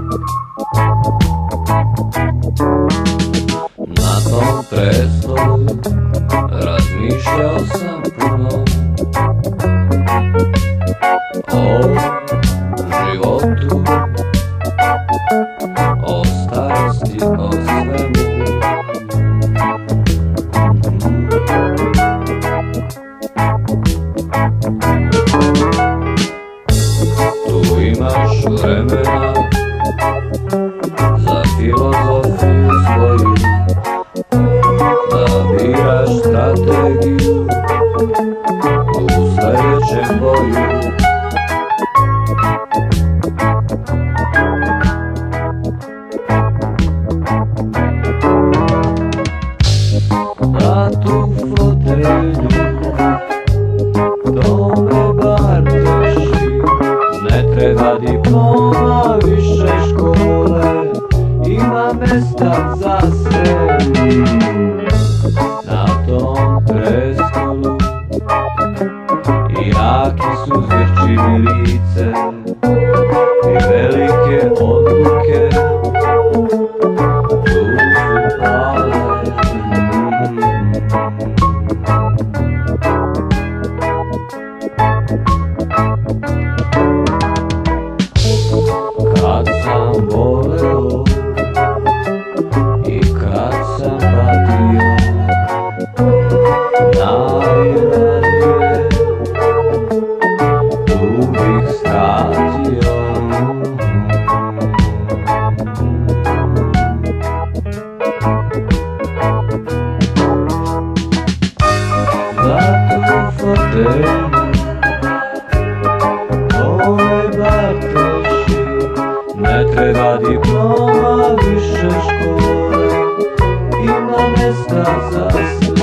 Na tom prestolu razmišljao sam puno o životu, o starosti, o svemu. Tu imaš vremena za filozofiju svoju, da biraš strategiju u sledećem boju. Na tu fotelju to me bar drži, ne treba diploma više škole, ima mesta za sve. Na tom prestolu i jaki su zvirčine lice i velike odluke tu su pale. Kad sam voleo i kad sam patio, najradije tu bih skratio. Za tu fotelju to me bar teši, ne treba diploma više škole, ima mesta za sve.